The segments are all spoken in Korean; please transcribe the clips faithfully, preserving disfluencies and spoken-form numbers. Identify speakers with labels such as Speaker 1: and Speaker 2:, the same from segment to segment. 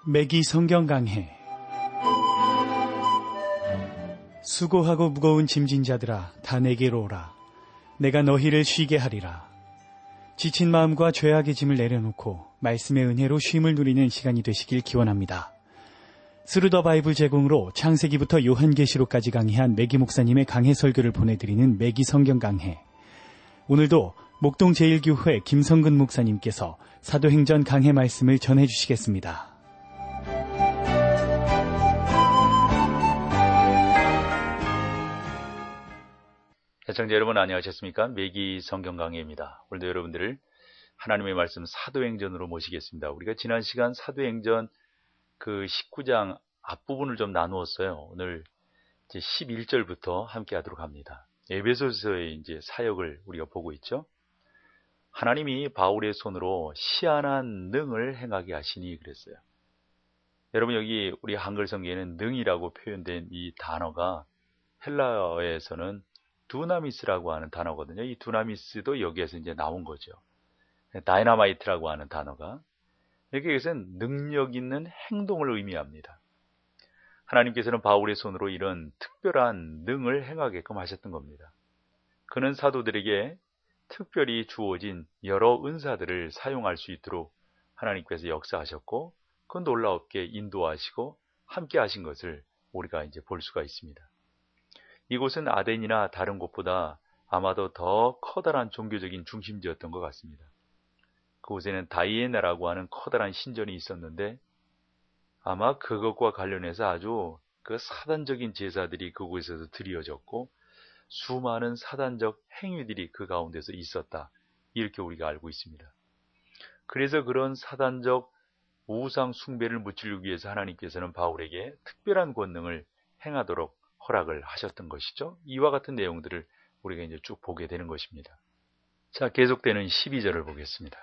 Speaker 1: 매기 성경 강해. 수고하고 무거운 짐진 자들아 다 내게로 오라. 내가 너희를 쉬게 하리라. 지친 마음과 죄악의 짐을 내려놓고 말씀의 은혜로 쉼을 누리는 시간이 되시길 기원합니다. 스루더 바이블 제공으로 창세기부터 요한계시록까지 강해한 매기 목사님의 강해 설교를 보내드리는 매기 성경 강해. 오늘도 목동 제일교회 김성근 목사님께서 사도행전 강해 말씀을 전해주시겠습니다.
Speaker 2: 시청자 여러분 안녕하셨습니까? 매기 성경 강해입니다. 오늘도 여러분들을 하나님의 말씀 사도행전으로 모시겠습니다. 우리가 지난 시간 사도행전 그 십구 장 앞부분을 좀 나누었어요. 오늘 이제 십일 절부터 함께 하도록 합니다. 에베소서의 이제 사역을 우리가 보고 있죠. 하나님이 바울의 손으로 희한한 능을 행하게 하시니 그랬어요. 여러분 여기 우리 한글 성경에는 능이라고 표현된 이 단어가 헬라어에서는 두나미스라고 하는 단어거든요. 이 두나미스도 여기에서 이제 나온 거죠. 다이너마이트라고 하는 단어가 이렇게 이것은 능력 있는 행동을 의미합니다. 하나님께서는 바울의 손으로 이런 특별한 능을 행하게끔 하셨던 겁니다. 그는 사도들에게 특별히 주어진 여러 은사들을 사용할 수 있도록 하나님께서 역사하셨고 그 놀랍게 인도하시고 함께 하신 것을 우리가 이제 볼 수가 있습니다. 이곳은 아덴이나 다른 곳보다 아마도 더 커다란 종교적인 중심지였던 것 같습니다. 그곳에는 다이애나라고 하는 커다란 신전이 있었는데 아마 그것과 관련해서 아주 그 사단적인 제사들이 그곳에서 드려졌고 수많은 사단적 행위들이 그 가운데서 있었다. 이렇게 우리가 알고 있습니다. 그래서 그런 사단적 우상 숭배를 무찌르기 위해서 하나님께서는 바울에게 특별한 권능을 행하도록 허락을 하셨던 것이죠. 이와 같은 내용들을 우리가 이제 쭉 보게 되는 것입니다. 자, 계속되는 십이 절을 보겠습니다.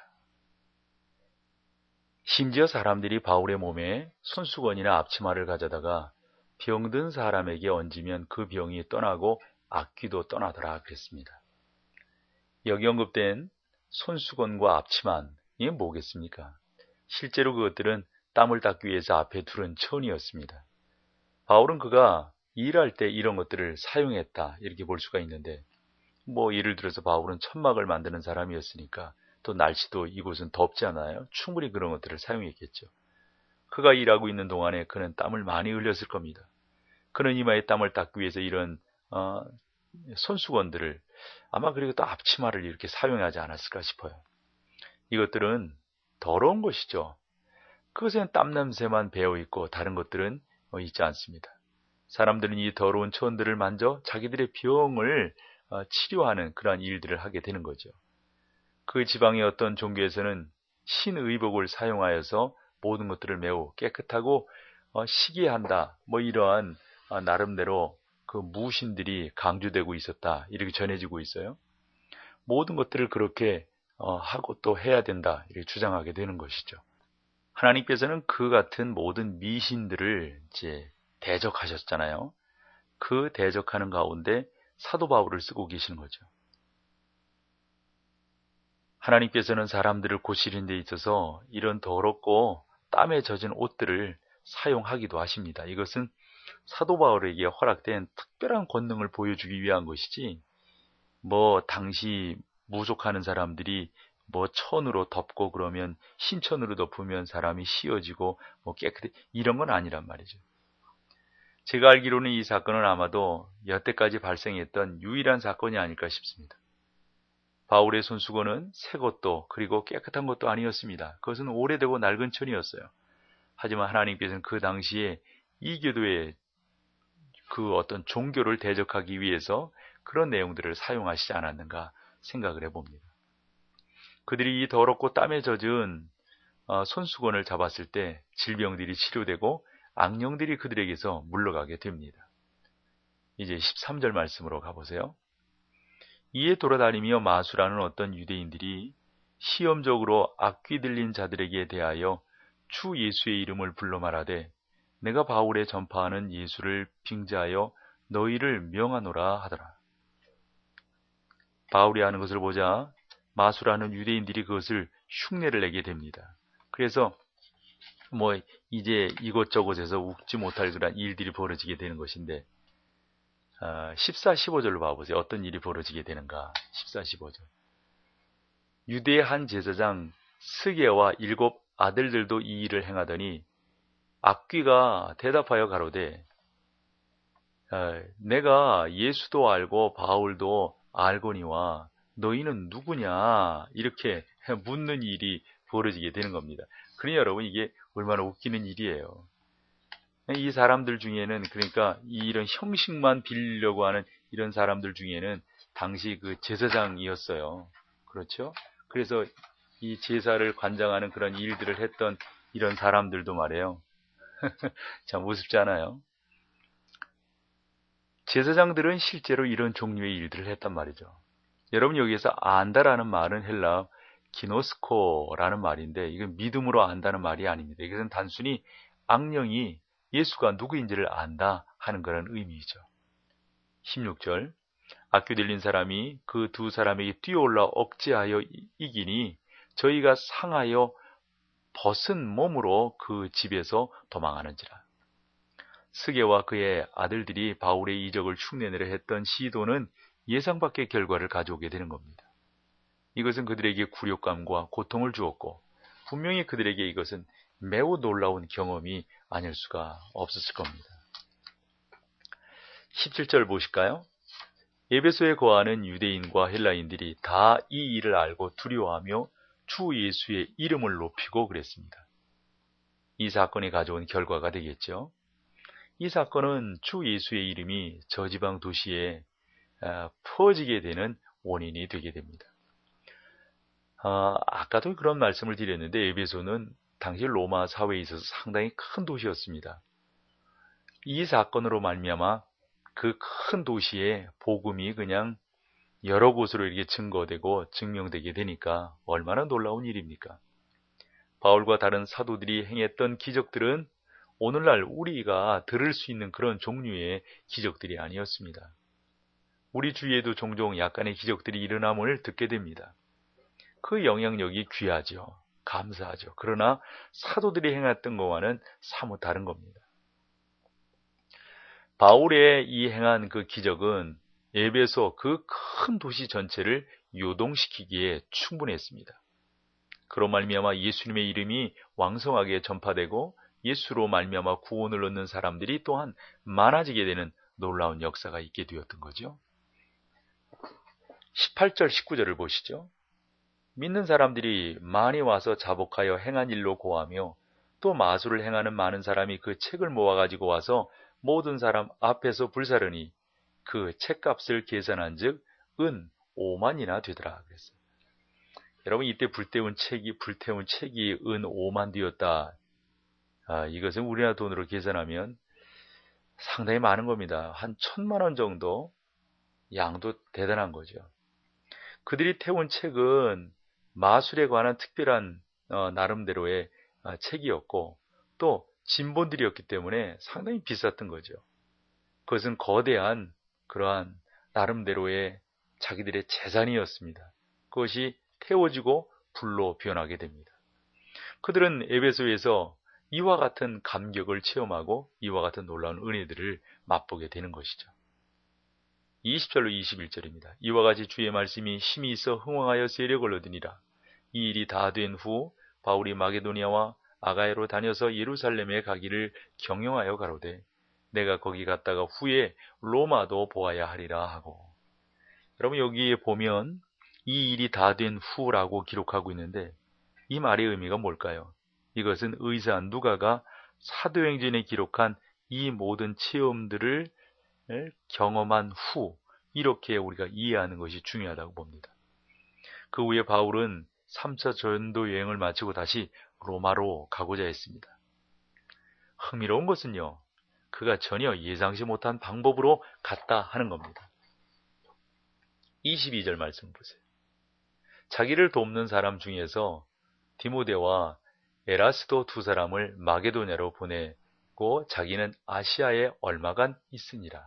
Speaker 2: 심지어 사람들이 바울의 몸에 손수건이나 앞치마를 가져다가 병든 사람에게 얹으면 그 병이 떠나고 악귀도 떠나더라 그랬습니다. 여기 언급된 손수건과 앞치마, 이게 뭐겠습니까? 실제로 그것들은 땀을 닦기 위해서 앞에 두른 천이었습니다. 바울은 그가 일할 때 이런 것들을 사용했다 이렇게 볼 수가 있는데 뭐 예를 들어서 바울은 천막을 만드는 사람이었으니까 또 날씨도 이곳은 덥지 않아요? 충분히 그런 것들을 사용했겠죠. 그가 일하고 있는 동안에 그는 땀을 많이 흘렸을 겁니다. 그는 이마에 땀을 닦기 위해서 이런 어, 손수건들을 아마 그리고 또 앞치마를 이렇게 사용하지 않았을까 싶어요. 이것들은 더러운 것이죠. 그것에는 땀 냄새만 배어있고 다른 것들은 있지 않습니다. 사람들은 이 더러운 천들을 만져 자기들의 병을 치료하는 그러한 일들을 하게 되는 거죠. 그 지방의 어떤 종교에서는 신의복을 사용하여서 모든 것들을 매우 깨끗하고 시기에 한다. 뭐 이러한 나름대로 그 무신들이 강조되고 있었다. 이렇게 전해지고 있어요. 모든 것들을 그렇게 하고 또 해야 된다. 이렇게 주장하게 되는 것이죠. 하나님께서는 그 같은 모든 미신들을 이제 대적하셨잖아요. 그 대적하는 가운데 사도 바울을 쓰고 계시는 거죠. 하나님께서는 사람들을 고치는 데 있어서 이런 더럽고 땀에 젖은 옷들을 사용하기도 하십니다. 이것은 사도 바울에게 허락된 특별한 권능을 보여주기 위한 것이지 뭐 당시 무속하는 사람들이 뭐 천으로 덮고 그러면 신천으로 덮으면 사람이 씌어지고 뭐 깨끗해 이런 건 아니란 말이죠. 제가 알기로는 이 사건은 아마도 여태까지 발생했던 유일한 사건이 아닐까 싶습니다. 바울의 손수건은 새 것도 그리고 깨끗한 것도 아니었습니다. 그것은 오래되고 낡은 천이었어요. 하지만 하나님께서는 그 당시에 이교도의 그 어떤 종교를 대적하기 위해서 그런 내용들을 사용하시지 않았는가 생각을 해봅니다. 그들이 이 더럽고 땀에 젖은 손수건을 잡았을 때 질병들이 치료되고 악령들이 그들에게서 물러가게 됩니다. 이제 십삼 절 말씀으로 가보세요. 이에 돌아다니며 마수라는 어떤 유대인들이 시험적으로 악귀 들린 자들에게 대하여 주 예수의 이름을 불러 말하되 내가 바울의 전파하는 예수를 빙자하여 너희를 명하노라 하더라. 바울이 하는 것을 보자 마수라는 유대인들이 그것을 흉내를 내게 됩니다. 그래서 뭐 이제 이곳저곳에서 웃지 못할 그런 일들이 벌어지게 되는 것인데 어, 십사, 십오 절로 봐보세요. 어떤 일이 벌어지게 되는가. 십사, 십오 절. 유대의 한 제사장 스게와 일곱 아들들도 이 일을 행하더니 악귀가 대답하여 가로되 어, 내가 예수도 알고 바울도 알거니와 너희는 누구냐 이렇게 묻는 일이 벌어지게 되는 겁니다. 그러니 여러분 이게 얼마나 웃기는 일이에요. 이 사람들 중에는 그러니까 이런 형식만 빌려고 하는 이런 사람들 중에는 당시 그 제사장이었어요. 그렇죠? 그래서 이 제사를 관장하는 그런 일들을 했던 이런 사람들도 말이에요. 참 우습지 않아요? 제사장들은 실제로 이런 종류의 일들을 했단 말이죠. 여러분 여기에서 안다라는 말은 헬라 기노스코라는 말인데 이건 믿음으로 안다는 말이 아닙니다. 이것은 단순히 악령이 예수가 누구인지를 안다 하는 그런 의미이죠. 십육 절 악귀 들린 사람이 그 두 사람에게 뛰어올라 억제하여 이기니 저희가 상하여 벗은 몸으로 그 집에서 도망하는지라. 스게와 그의 아들들이 바울의 이적을 흉내내려 했던 시도는 예상 밖의 결과를 가져오게 되는 겁니다. 이것은 그들에게 굴욕감과 고통을 주었고 분명히 그들에게 이것은 매우 놀라운 경험이 아닐 수가 없었을 겁니다. 십칠 절 보실까요? 에베소에 거하는 유대인과 헬라인들이 다 이 일을 알고 두려워하며 주 예수의 이름을 높이고 그랬습니다. 이 사건이 가져온 결과가 되겠죠. 이 사건은 주 예수의 이름이 저 지방 도시에 퍼지게 되는 원인이 되게 됩니다. 아, 아까도 그런 말씀을 드렸는데 에베소는 당시 로마 사회에 있어서 상당히 큰 도시였습니다. 이 사건으로 말미암아 그 큰 도시에 복음이 그냥 여러 곳으로 이렇게 증거되고 증명되게 되니까 얼마나 놀라운 일입니까? 바울과 다른 사도들이 행했던 기적들은 오늘날 우리가 들을 수 있는 그런 종류의 기적들이 아니었습니다. 우리 주위에도 종종 약간의 기적들이 일어남을 듣게 됩니다. 그 영향력이 귀하죠. 감사하죠. 그러나 사도들이 행했던 것과는 사뭇 다른 겁니다. 바울의 이 행한 그 기적은 에베소 그 큰 도시 전체를 요동시키기에 충분했습니다. 그로 말미암아 예수님의 이름이 왕성하게 전파되고 예수로 말미암아 구원을 얻는 사람들이 또한 많아지게 되는 놀라운 역사가 있게 되었던 거죠. 십팔 절, 십구 절을 보시죠. 믿는 사람들이 많이 와서 자복하여 행한 일로 고하며 또 마술을 행하는 많은 사람이 그 책을 모아가지고 와서 모든 사람 앞에서 불사르니 그 책값을 계산한 즉 은 오만이나 되더라 그랬어요. 여러분 이때 불태운 책이 불태운 책이 은 오만 되었다. 아, 이것은 우리나라 돈으로 계산하면 상당히 많은 겁니다. 한 천만 원 정도 양도 대단한 거죠. 그들이 태운 책은 마술에 관한 특별한 어, 나름대로의 어, 책이었고 또 진본들이었기 때문에 상당히 비쌌던 거죠. 그것은 거대한 그러한 나름대로의 자기들의 재산이었습니다. 그것이 태워지고 불로 변하게 됩니다. 그들은 에베소에서 이와 같은 감격을 체험하고 이와 같은 놀라운 은혜들을 맛보게 되는 것이죠. 이십 절로 이십일 절입니다. 이와 같이 주의 말씀이 힘이 있어 흥왕하여 세력을 얻으니라. 이 일이 다 된 후 바울이 마게도니아와 아가야로 다녀서 예루살렘에 가기를 경영하여 가로되 내가 거기 갔다가 후에 로마도 보아야 하리라 하고. 여러분 여기에 보면 이 일이 다 된 후라고 기록하고 있는데 이 말의 의미가 뭘까요? 이것은 의사 누가가 사도행전에 기록한 이 모든 체험들을 경험한 후 이렇게 우리가 이해하는 것이 중요하다고 봅니다. 그 후에 바울은 삼 차 전도 여행을 마치고 다시 로마로 가고자 했습니다. 흥미로운 것은요. 그가 전혀 예상치 못한 방법으로 갔다 하는 겁니다. 이십이 절 말씀 보세요. 자기를 돕는 사람 중에서 디모데와 에라스도 두 사람을 마게도냐로 보내고 자기는 아시아에 얼마간 있으니라.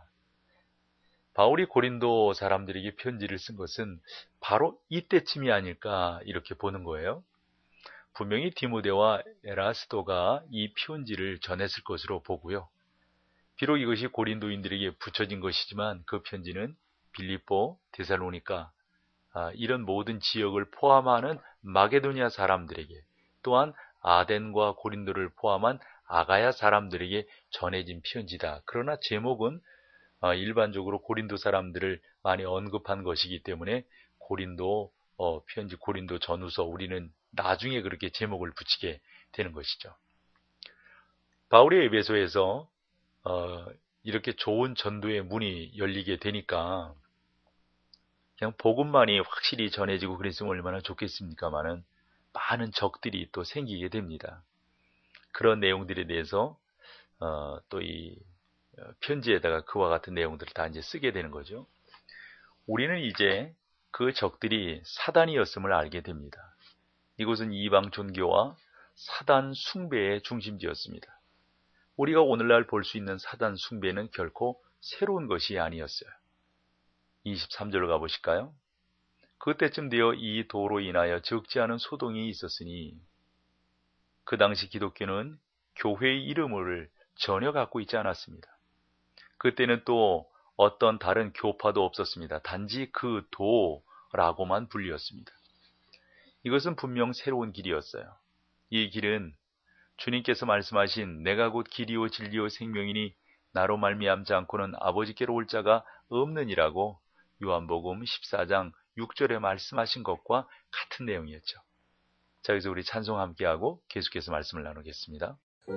Speaker 2: 바울이 고린도 사람들에게 편지를 쓴 것은 바로 이때쯤이 아닐까 이렇게 보는 거예요. 분명히 디모데와 에라스도가 이 편지를 전했을 것으로 보고요. 비록 이것이 고린도인들에게 붙여진 것이지만 그 편지는 빌립보, 데살로니가 아, 이런 모든 지역을 포함하는 마게도니아 사람들에게, 또한 아덴과 고린도를 포함한 아가야 사람들에게 전해진 편지다. 그러나 제목은 어, 일반적으로 고린도 사람들을 많이 언급한 것이기 때문에 고린도 어, 편지, 고린도 전후서, 우리는 나중에 그렇게 제목을 붙이게 되는 것이죠. 바울이 에베소에서 어, 이렇게 좋은 전도의 문이 열리게 되니까 그냥 복음만이 확실히 전해지고 그랬으면 얼마나 좋겠습니까마는 많은 적들이 또 생기게 됩니다. 그런 내용들에 대해서 어, 또 이 편지에다가 그와 같은 내용들을 다 이제 쓰게 되는 거죠. 우리는 이제 그 적들이 사단이었음을 알게 됩니다. 이곳은 이방 종교와 사단 숭배의 중심지였습니다. 우리가 오늘날 볼 수 있는 사단 숭배는 결코 새로운 것이 아니었어요. 이십삼 절로 가보실까요? 그때쯤 되어 이 도로 인하여 적지 않은 소동이 있었으니, 그 당시 기독교는 교회의 이름을 전혀 갖고 있지 않았습니다. 그때는 또 어떤 다른 교파도 없었습니다. 단지 그 도라고만 불렸습니다. 이것은 분명 새로운 길이었어요. 이 길은 주님께서 말씀하신 내가 곧 길이요 진리요 생명이니 나로 말미암지 않고는 아버지께로 올 자가 없느니라고 요한복음 십사 장 육 절에 말씀하신 것과 같은 내용이었죠. 자, 여기서 우리 찬송 함께하고 계속해서 말씀을 나누겠습니다.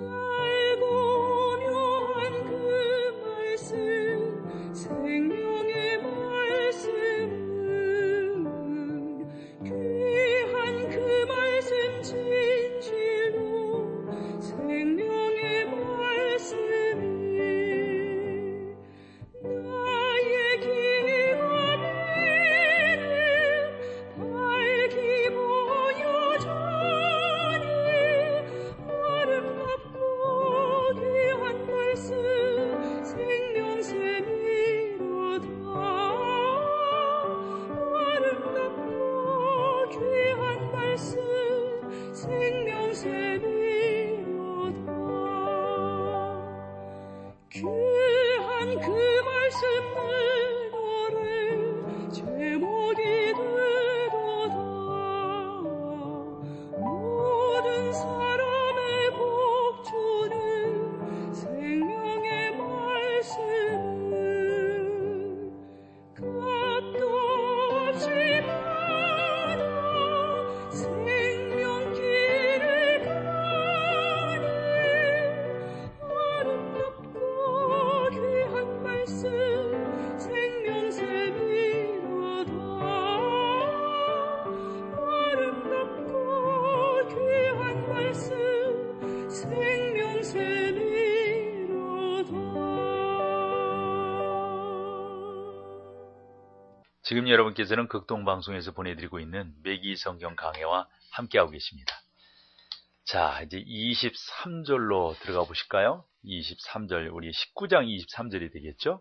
Speaker 3: 생명의 말씀은 귀한 그 말씀 진실로 생명의 말씀이 나의 귀한 이름 밝히 보여주니 아름답고 귀한 말씀 생명샘이로다. 아름답고 귀한 말씀 생명샘이로다. 귀한 그 말씀을 노래 제목이 되도다. 모든 사람의 복주는 생명의 말씀은 값도 없이 받아 생명길을 가니 아름답고 귀한 말씀 생명샘이로다. 아름답고 귀한 말씀 생명샘이로다.
Speaker 2: 지금 여러분께서는 극동방송에서 보내드리고 있는 매기 성경 강해와 함께하고 계십니다. 자, 이제 이십삼 절로 들어가 보실까요? 이십삼 절, 우리 십구 장 이십삼 절이 되겠죠?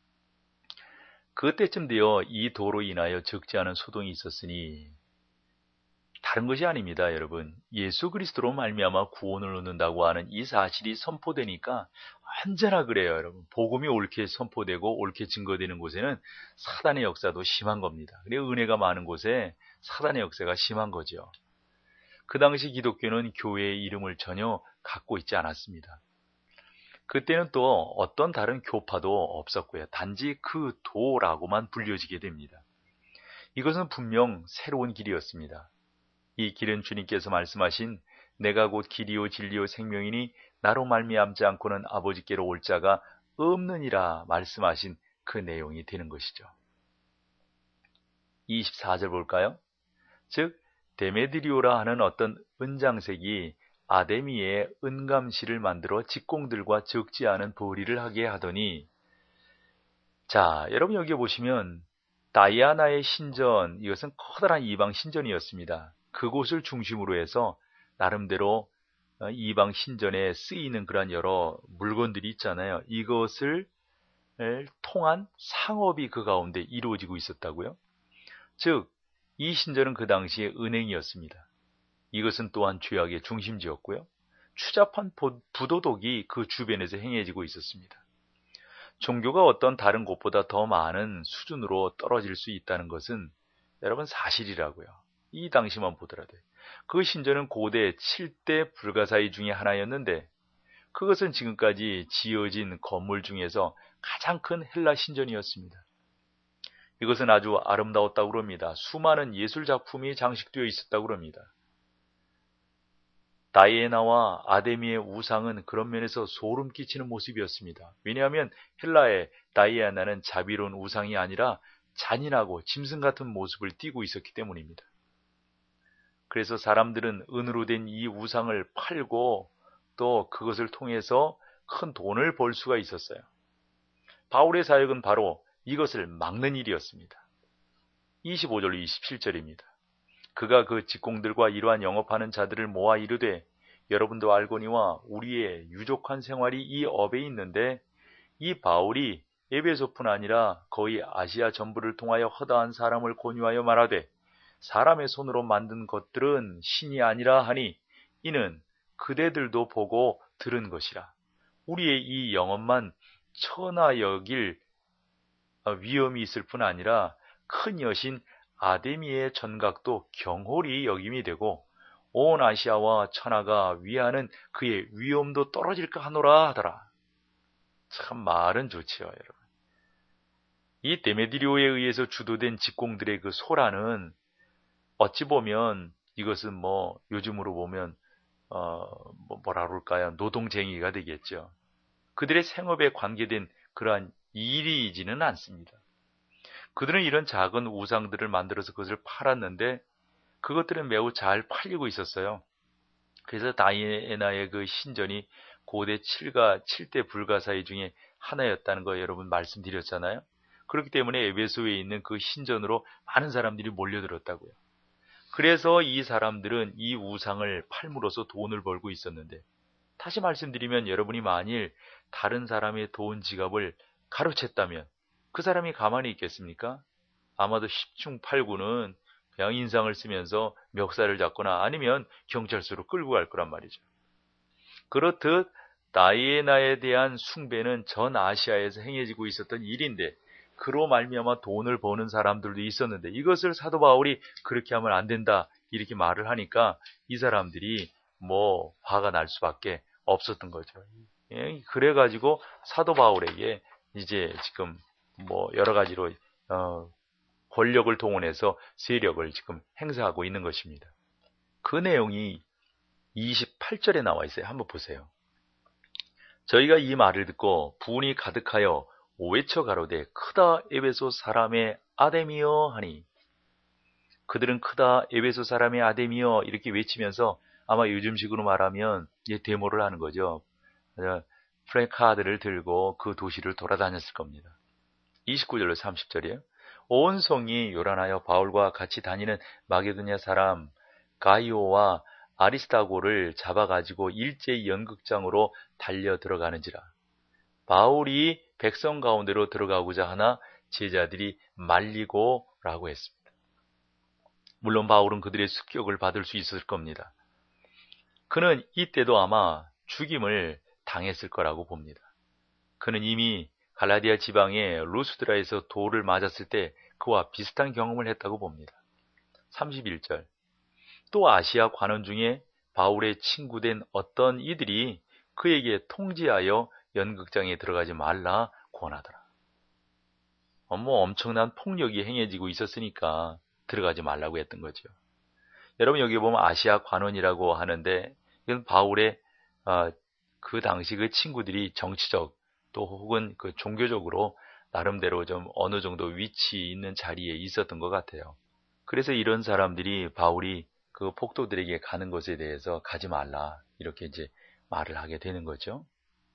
Speaker 2: 그때쯤 되어 이 도로 인하여 적지 않은 소동이 있었으니, 다른 것이 아닙니다, 여러분. 예수 그리스도로 말미암아 구원을 얻는다고 하는 이 사실이 선포되니까 언제나 그래요, 여러분. 복음이 옳게 선포되고 옳게 증거되는 곳에는 사단의 역사도 심한 겁니다. 그래 은혜가 많은 곳에 사단의 역사가 심한 거죠. 그 당시 기독교는 교회의 이름을 전혀 갖고 있지 않았습니다. 그때는 또 어떤 다른 교파도 없었고요. 단지 그 도라고만 불려지게 됩니다. 이것은 분명 새로운 길이었습니다. 이 길은 주님께서 말씀하신 내가 곧 길이요 진리요 생명이니 나로 말미암지 않고는 아버지께로 올 자가 없느니라 말씀하신 그 내용이 되는 것이죠. 이십사 절 볼까요? 즉 데메드리오라 하는 어떤 은장색이 아데미의 은감실을 만들어 직공들과 적지 않은 보리를 하게 하더니, 자, 여러분 여기 보시면 다이아나의 신전, 이것은 커다란 이방 신전이었습니다. 그곳을 중심으로 해서 나름대로 이방 신전에 쓰이는 그런 여러 물건들이 있잖아요. 이것을 통한 상업이 그 가운데 이루어지고 있었다고요. 즉, 이 신전은 그 당시에 은행이었습니다. 이것은 또한 죄악의 중심지였고요. 추잡한 부도덕이 그 주변에서 행해지고 있었습니다. 종교가 어떤 다른 곳보다 더 많은 수준으로 떨어질 수 있다는 것은 여러분 사실이라고요. 이 당시만 보더라도. 그 신전은 고대 칠 대 불가사의 중에 하나였는데 그것은 지금까지 지어진 건물 중에서 가장 큰 헬라 신전이었습니다. 이것은 아주 아름다웠다고 그럽니다. 수많은 예술 작품이 장식되어 있었다고 그럽니다. 다이애나와 아데미의 우상은 그런 면에서 소름 끼치는 모습이었습니다. 왜냐하면 헬라의 다이애나는 자비로운 우상이 아니라 잔인하고 짐승 같은 모습을 띠고 있었기 때문입니다. 그래서 사람들은 은으로 된 이 우상을 팔고 또 그것을 통해서 큰 돈을 벌 수가 있었어요. 바울의 사역은 바로 이것을 막는 일이었습니다. 이십오 절로 이십칠 절입니다. 그가 그 직공들과 이러한 영업하는 자들을 모아 이르되 여러분도 알거니와 우리의 유족한 생활이 이 업에 있는데 이 바울이 에베소뿐 아니라 거의 아시아 전부를 통하여 허다한 사람을 권유하여 말하되 사람의 손으로 만든 것들은 신이 아니라 하니 이는 그대들도 보고 들은 것이라. 우리의 이 영업만 천하 여길 위험이 있을 뿐 아니라 큰 여신 아데미의 전각도 경홀히 여김이 되고 온 아시아와 천하가 위하는 그의 위엄도 떨어질까 하노라 하더라. 참 말은 좋지요, 여러분. 이 데메디리오에 의해서 주도된 직공들의 그 소란은 어찌 보면 이것은 뭐 요즘으로 보면 어 뭐 뭐라 그럴까요? 노동쟁의가 되겠죠. 그들의 생업에 관계된 그러한 일이지는 않습니다. 그들은 이런 작은 우상들을 만들어서 그것을 팔았는데 그것들은 매우 잘 팔리고 있었어요. 그래서 다이애나의 그 신전이 고대 칠가, 칠 대 불가사의 중에 하나였다는 거 여러분 말씀드렸잖아요. 그렇기 때문에 에베소에 있는 그 신전으로 많은 사람들이 몰려들었다고요. 그래서 이 사람들은 이 우상을 팔므로써 돈을 벌고 있었는데 다시 말씀드리면 여러분이 만일 다른 사람의 돈 지갑을 가로챘다면 그 사람이 가만히 있겠습니까? 아마도 십중팔구는 그냥 인상을 쓰면서 멱살을 잡거나 아니면 경찰서로 끌고 갈 거란 말이죠. 그렇듯 다이애나에 대한 숭배는 전 아시아에서 행해지고 있었던 일인데 그로 말미암아 돈을 버는 사람들도 있었는데 이것을 사도 바울이 그렇게 하면 안 된다 이렇게 말을 하니까 이 사람들이 뭐 화가 날 수밖에 없었던 거죠. 예, 그래가지고 사도 바울에게 이제 지금 뭐 여러 가지로 어, 권력을 동원해서 세력을 지금 행사하고 있는 것입니다. 그 내용이 이십팔 절에 나와 있어요. 한번 보세요. 저희가 이 말을 듣고 분이 가득하여 외쳐 가로되 크다 에베소 사람의 아데미여 하니 그들은 크다 에베소 사람의 아데미여 이렇게 외치면서 아마 요즘식으로 말하면 이제 데모를 하는 거죠. 프랭카드를 들고 그 도시를 돌아다녔을 겁니다. 이십구 절로 삼십 절이에요. 온 성이 요란하여 바울과 같이 다니는 마게도냐 사람 가이오와 아리스타고를 잡아가지고 일제히 연극장으로 달려 들어가는지라. 바울이 백성 가운데로 들어가고자 하나 제자들이 말리고 라고 했습니다. 물론 바울은 그들의 습격을 받을 수 있었을 겁니다. 그는 이때도 아마 죽임을 당했을 거라고 봅니다. 그는 이미 갈라디아 지방의 루스드라에서 돌을 맞았을 때 그와 비슷한 경험을 했다고 봅니다. 삼십일 절. 또 아시아 관원 중에 바울의 친구된 어떤 이들이 그에게 통지하여 연극장에 들어가지 말라 권하더라. 어, 뭐 엄청난 폭력이 행해지고 있었으니까 들어가지 말라고 했던 거죠. 여러분 여기 보면 아시아 관원이라고 하는데 이건 바울의 어, 그 당시 그 친구들이 정치적 또 혹은 그 종교적으로 나름대로 좀 어느 정도 위치 있는 자리에 있었던 것 같아요. 그래서 이런 사람들이 바울이 그 폭도들에게 가는 것에 대해서 가지 말라 이렇게 이제 말을 하게 되는 거죠.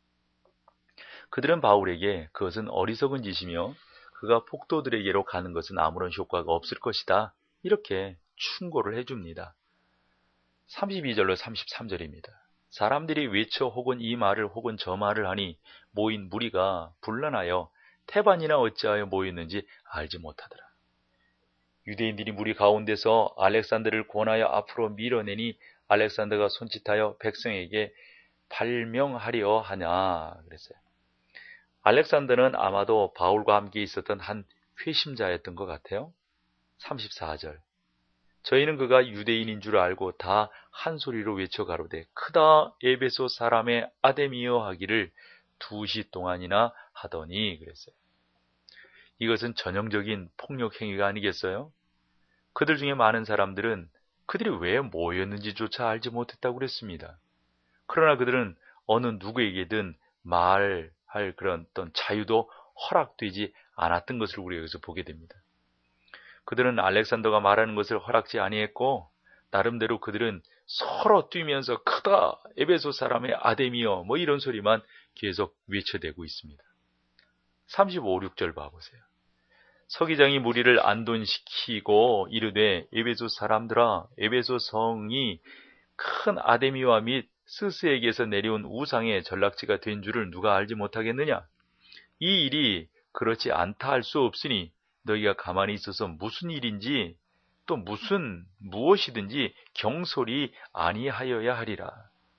Speaker 2: 그들은 바울에게 그것은 어리석은 짓이며 그가 폭도들에게로 가는 것은 아무런 효과가 없을 것이다 이렇게 충고를 해줍니다. 삼십이 절로 삼십삼 절입니다. 사람들이 외쳐 혹은 이 말을 혹은 저 말을 하니 모인 무리가 분란하여 태반이나 어찌하여 모였는지 알지 못하더라. 유대인들이 무리 가운데서 알렉산더를 권하여 앞으로 밀어내니 알렉산더가 손짓하여 백성에게 발명하려 하냐 그랬어요. 알렉산더는 아마도 바울과 함께 있었던 한 회심자였던 것 같아요. 삼십사 절. 저희는 그가 유대인인 줄 알고 다 한 소리로 외쳐 가로되 크다 에베소 사람의 아데미여 하기를 두 시 동안이나 하더니 그랬어요. 이것은 전형적인 폭력 행위가 아니겠어요? 그들 중에 많은 사람들은 그들이 왜 모였는지조차 알지 못했다고 그랬습니다. 그러나 그들은 어느 누구에게든 말할 그런 어떤 자유도 허락되지 않았던 것을 우리가 여기서 보게 됩니다. 그들은 알렉산더가 말하는 것을 허락지 아니했고 나름대로 그들은 서로 뛰면서 크다 에베소 사람의 아데미여 뭐 이런 소리만 계속 외쳐대고 있습니다. 삼십오, 육 절 봐보세요. 서기장이 무리를 안돈시키고 이르되 에베소 사람들아 에베소 성이 큰 아데미와 및 스스에게서 내려온 우상의 전락지가 된 줄을 누가 알지 못하겠느냐? 이 일이 그렇지 않다 할 수 없으니 너희가 가만히 있어서 무슨 일인지 또 무슨 무엇이든지 경솔이 아니하여야 하리라.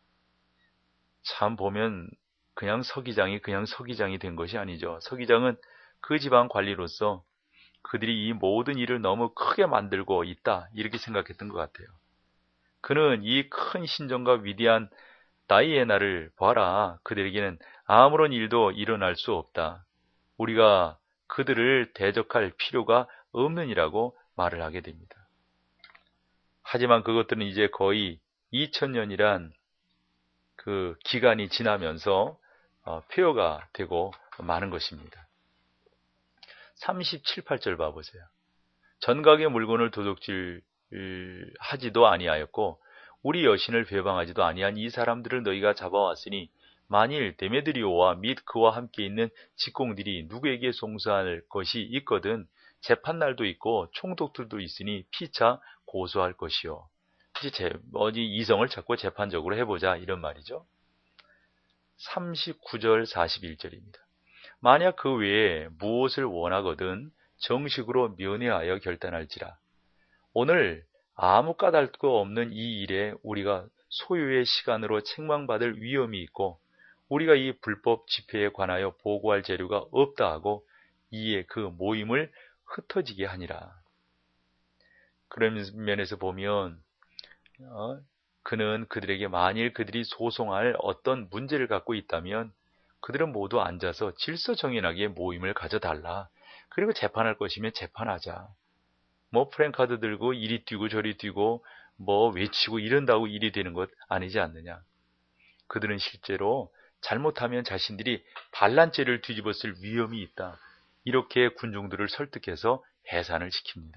Speaker 2: 참 보면 그냥 서기장이 그냥 서기장이 된 것이 아니죠. 서기장은 그 지방 관리로서 그들이 이 모든 일을 너무 크게 만들고 있다 이렇게 생각했던 것 같아요. 그는 이 큰 신정과 위대한 다이애나를 봐라. 그들에게는 아무런 일도 일어날 수 없다. 우리가 그들을 대적할 필요가 없느니라고 말을 하게 됩니다. 하지만 그것들은 이제 거의 이천 년이란 그 기간이 지나면서 어, 폐허가 되고 마는 것입니다. 삼십칠, 팔 절 봐보세요. 전각의 물건을 도둑질 하지도 아니하였고 우리 여신을 배방하지도 아니한 이 사람들을 너희가 잡아왔으니 만일 데메드리오와 및 그와 함께 있는 직공들이 누구에게 송사할 것이 있거든 재판날도 있고 총독들도 있으니 피차 고소할 것이요. 이제 어디 이성을 찾고 재판적으로 해보자 이런 말이죠. 삼십구 절, 사십일 절입니다. 만약 그 외에 무엇을 원하거든 정식으로 면회하여 결단할지라. 오늘 아무 까닭도 없는 이 일에 우리가 소요의 시간으로 책망받을 위험이 있고 우리가 이 불법 집회에 관하여 보고할 재료가 없다 하고 이에 그 모임을 흩어지게 하니라. 그런 면에서 보면 어, 그는 그들에게 만일 그들이 소송할 어떤 문제를 갖고 있다면 그들은 모두 앉아서 질서정연하게 모임을 가져달라. 그리고 재판할 것이면 재판하자. 뭐 프랭카드 들고 이리 뛰고 저리 뛰고 뭐 외치고 이런다고 일이 되는 것 아니지 않느냐. 그들은 실제로 잘못하면 자신들이 반란죄를 뒤집었을 위험이 있다. 이렇게 군중들을 설득해서 해산을 시킵니다.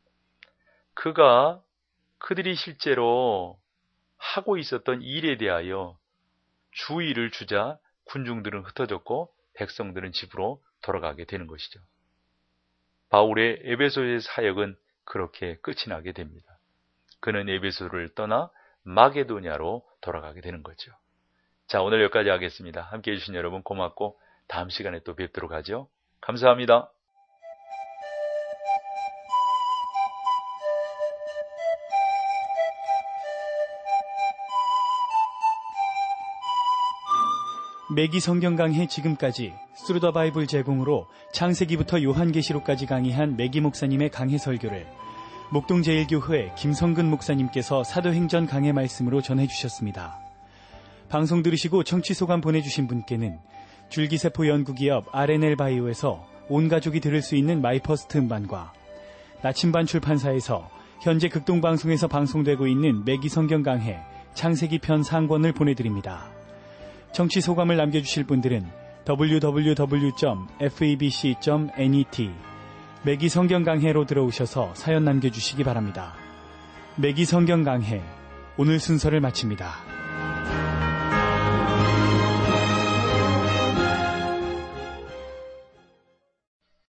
Speaker 2: 그가 그들이 실제로 하고 있었던 일에 대하여 주의를 주자 군중들은 흩어졌고 백성들은 집으로 돌아가게 되는 것이죠. 바울의 에베소의 사역은 그렇게 끝이 나게 됩니다. 그는 에베소를 떠나 마게도냐로 돌아가게 되는 거죠. 자, 오늘 여기까지 하겠습니다. 함께해 주신 여러분 고맙고 다음 시간에 또 뵙도록 하죠. 감사합니다.
Speaker 1: 매기 성경 강해 지금까지 스루 더 바이블 제공으로 창세기부터 요한계시록까지 강의한 매기 목사님의 강해 설교를 목동제일교회 김성근 목사님께서 사도행전 강해 말씀으로 전해주셨습니다. 방송 들으시고 청취 소감 보내주신 분께는 줄기세포 연구기업 알엔엘 바이오에서 온 가족이 들을 수 있는 마이퍼스트 음반과 나침반 출판사에서 현재 극동방송에서 방송되고 있는 매기 성경 강해 창세기 편 상권을 보내드립니다. 청취 소감을 남겨주실 분들은 더블유 더블유 더블유 점 에프이비씨 점 넷 매기 성경 강해로 들어오셔서 사연 남겨주시기 바랍니다. 매기 성경 강해 오늘 순서를 마칩니다.